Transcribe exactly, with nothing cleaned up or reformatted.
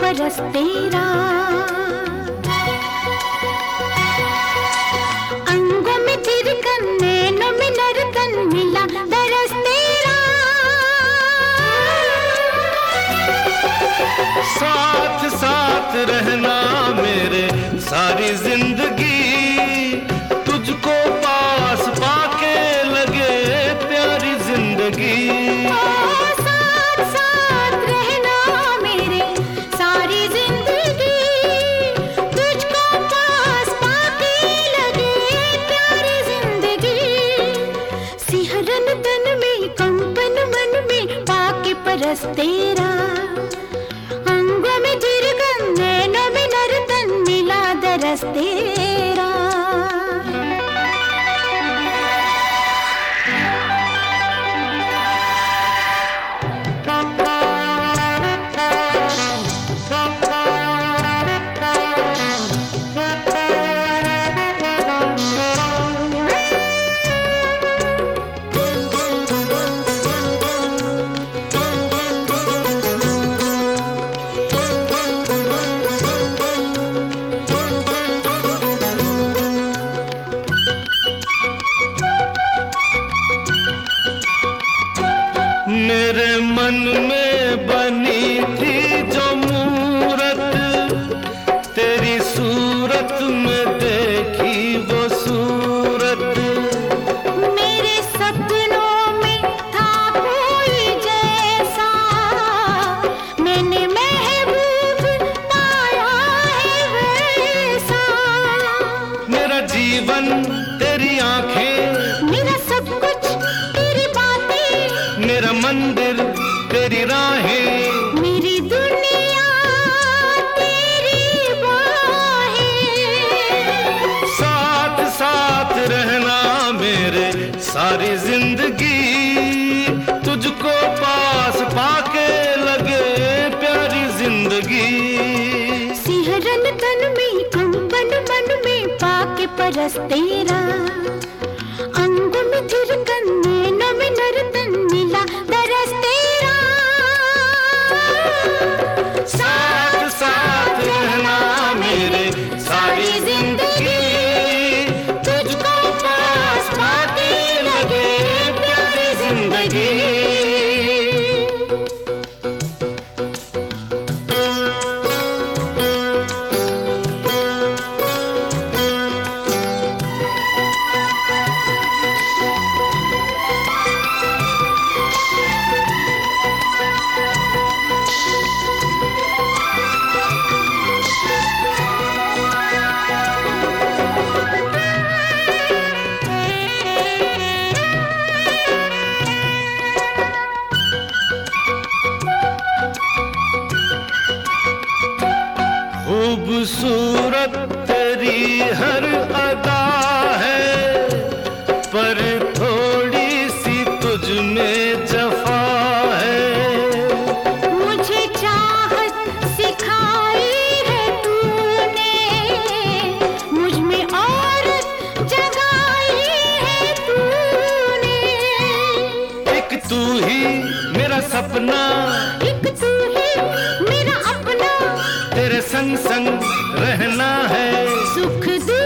बरस तेरा, अंगों में थिरकन नैनों में नर्तन मिला दरस तेरा। साथ साथ रहना मेरे सारी जिंदगी, तुझको पास पाके लगे प्यारी जिंदगी। साथ साथ रहना मेरे सारी जिंदगी, तुझको पास पाके लगे प्यारी जिंदगी। सिहरन तन में कंपन मन में पाके परस तेरा, अंगों में थिरकन नैनों में नर्तन मिला दरस तेरा। मेरे मन में बनी थी जो मूरत, तेरी सूरत में देखी वो सूरत। मेरे सपनों में था कोई जैसा, मैंने महबूब पाया है वैसा। मेरा जीवन तेरी आंखें, मेरा सब कुछ तेरी बातें, मेरा मंदिर तेरी राहें, मेरी दुनिया तेरी बाहें। साथ साथ रहना मेरे सारी जिंदगी, तुझको पास पाके लगे प्यारी जिंदगी। सिहरन तन में कंपन मन में पाके परस तेरा, अंगों में थिरकन नैनों में नर्तन मिला दरस तेरा। साथ साथ रहना मेरे सारी जिंदगी, तुझको पास पाके लगे प्यारी जिंदगी। खूबसूरत तेरी हर अदा है, पर थोड़ी सी तुझ में जफा है। मुझे चाहत सिखाई है तूने, मुझ में औरत जगाई है तूने। एक तू ही मेरा सपना, एक तू ही मेरा अपना, तेरे संग संग रहना है। सुख दे